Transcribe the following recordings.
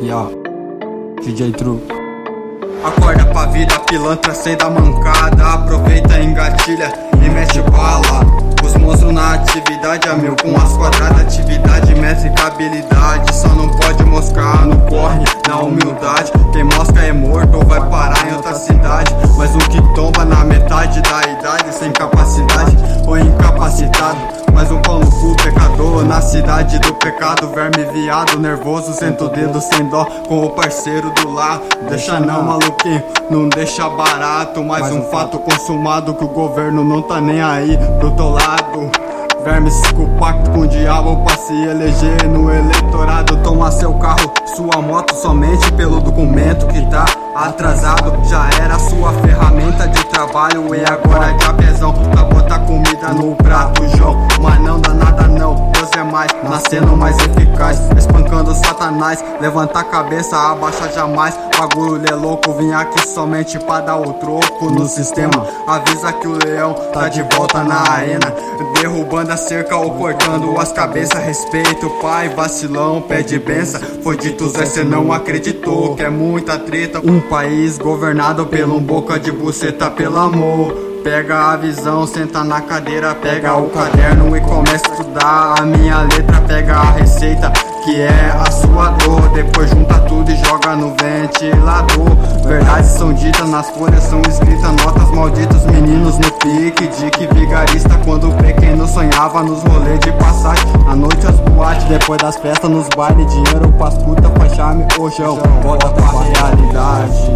DJ True. Acorda pra vida, pilantra, sem dar mancada. Aproveita, engatilha e mete bala. Os monstros na atividade, a mil com as quadradas. Atividade, métrica, habilidade. Só não pode moscar, não corre na humildade. Quem mosca é morto ou vai parar em outra cidade. Mas o que tomba na metade da idade, sem capacidade ou incapacitado. Mais um pão no cu, pecador, na cidade do pecado. Verme viado, nervoso, senta o dedo sem dó com o parceiro do lado. Deixa não, maluquinho, não deixa barato. Mais um fato consumado que o governo não tá nem aí pro teu lado. Vermes com pacto com o diabo pra se eleger no eleitorado. Toma seu carro, sua moto somente pelo documento que tá atrasado. Já era sua ferramenta de trabalho e agora de apesão pra botar comida no prato, João. Mas não dá nada não, Deus é mais, nascendo mais eficaz, espancando Satanás. Levanta a cabeça, abaixa jamais. Bagulho é louco, vim aqui somente pra dar o troco no sistema. Avisa que o leão tá de volta na arena, derrubando a cerca ou cortando as cabeças. Respeito, pai, vacilão, pede benção. Foi dito Zé, cê não acreditou que é muita treta. Um país governado pelo boca de buceta, pelo amor. Pega a visão, senta na cadeira, pega o caderno e começa a estudar a minha letra. Pega a receita, que é a sua dor, depois junta tudo e joga no ventilador. Verdades são ditas, nas folhas são escritas notas malditas. Meninos no pique, dique vigarista, quando o pequeno sonhava nos rolês de passagem. À noite as boates, depois das festas nos bailes. Dinheiro pras putas, faz charme, ojão. Volta pra realidade,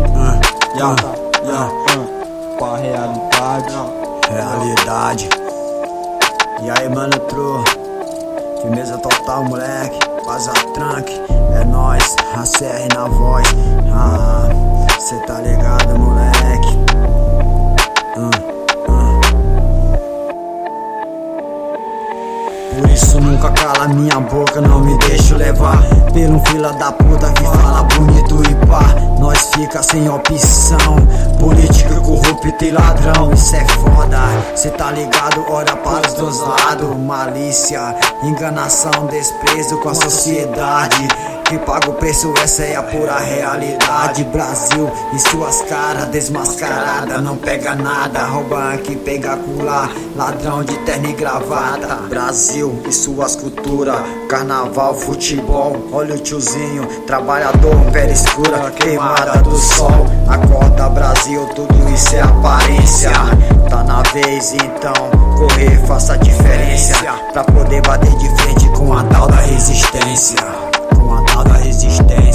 pra realidade. E aí, mano, True, firmeza total, moleque. Paz a tranque, é nóis, a CR na voz. Cê tá ligado, moleque. Por isso nunca cala minha boca, não me deixo levar pelo fila da puta que fala bonito e pá. Nós fica sem opção, política corrupta e ladrão, isso é foda. Cê tá ligado, olha para os dois lados. Malícia, enganação, desprezo com a sociedade. Que paga o preço, essa é a pura realidade. Brasil e suas caras desmascarada, não pega nada, rouba aqui, pega colar, ladrão de terno e gravata. Brasil e suas culturas, carnaval, futebol. Olha o tiozinho, trabalhador, pele escura, queimada do sol. Acorda Brasil, tudo isso é aparência. Tá na vez então, correr, faça a diferença, pra poder bater de frente com a tal da resistência. Com a tal da resistência.